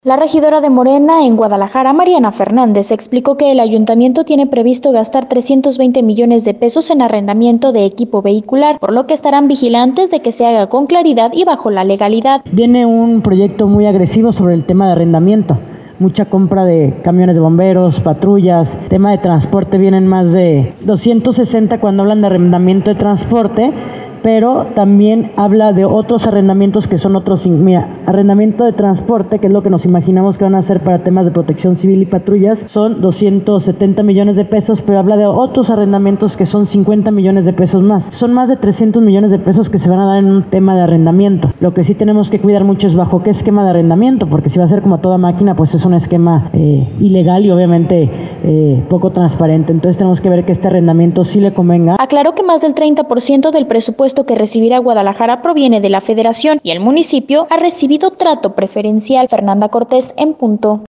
La regidora de Morena en Guadalajara, Mariana Fernández, explicó que el ayuntamiento tiene previsto gastar 320 millones de pesos en arrendamiento de equipo vehicular, por lo que estarán vigilantes de que se haga con claridad y bajo la legalidad. Viene un proyecto muy agresivo sobre el tema de arrendamiento. Mucha compra de camiones de bomberos, patrullas, tema de transporte, vienen más de 260 cuando hablan de arrendamiento de transporte, pero también habla de otros arrendamientos que son otros, arrendamiento de transporte, que es lo que nos imaginamos que van a hacer para temas de protección civil y patrullas, son 270 millones de pesos, pero habla de otros arrendamientos que son 50 millones de pesos más. Son más de 300 millones de pesos que se van a dar en un tema de arrendamiento. Lo que sí tenemos que cuidar mucho es bajo qué esquema de arrendamiento, porque si va a ser como toda máquina, pues es un esquema ilegal y obviamente poco transparente. Entonces tenemos que ver que este arrendamiento sí le convenga. Aclaró que más del 30% del presupuesto que recibirá Guadalajara proviene de la Federación y el municipio ha recibido trato preferencial. Fernanda Cortés en punto.